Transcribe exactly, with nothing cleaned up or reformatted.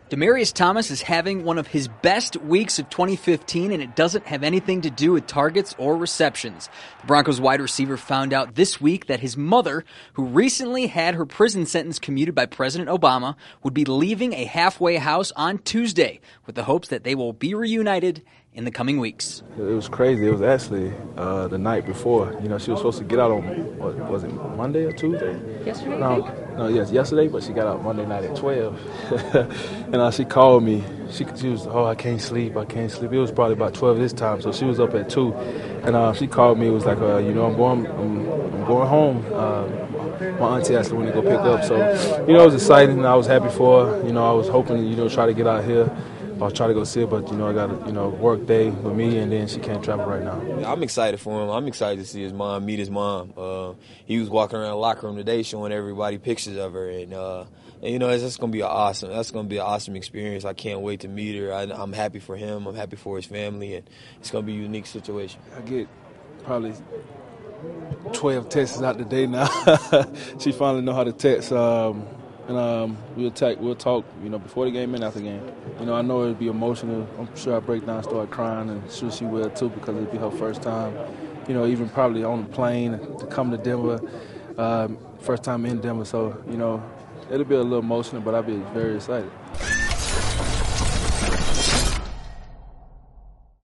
Demaryius Thomas is having one of his best weeks of twenty fifteen, and it doesn't have anything to do with targets or receptions. The Broncos wide receiver found out this week that his mother, who recently had her prison sentence commuted by President Obama, would be leaving a halfway house on Tuesday with the hopes that they will be reunited in the coming weeks. It was crazy. It was actually uh, the night before. You know, she was supposed to get out on, what, was it Monday or Tuesday? Yesterday, no, I think? No, yes, yesterday, but she got out Monday night at twelve. And uh, she called me. She, she was, oh, I can't sleep, I can't sleep. It was probably about twelve this time, so she was up at two. And uh, she called me. It was like, uh, you know, I'm going, I'm, I'm going home. Uh, my auntie asked me when to go pick up. So, you know, it was exciting. I was happy for her. You know, I was hoping, you know, try to get out here. I'll try to go see her, but, you know, I got a, you know, work day with me, and then she can't travel right now. I'm excited for him. I'm excited to see his mom, meet his mom. Uh, he was walking around the locker room today showing everybody pictures of her, and, uh, and you know, it's just going to be an awesome, that's going to be an awesome experience. I can't wait to meet her. I, I'm happy for him. I'm happy for his family, and it's going to be a unique situation. I get probably twelve texts out the day now. She finally know how to text. Um, And um, we'll, take, we'll talk, you know, before the game and after the game. You know, I know it'll be emotional. I'm sure I'll break down, start crying, and sure she will too, because it'll be her first time, you know, even probably on the plane to come to Denver, um, first time in Denver. So, you know, it'll be a little emotional, but I'll be very excited.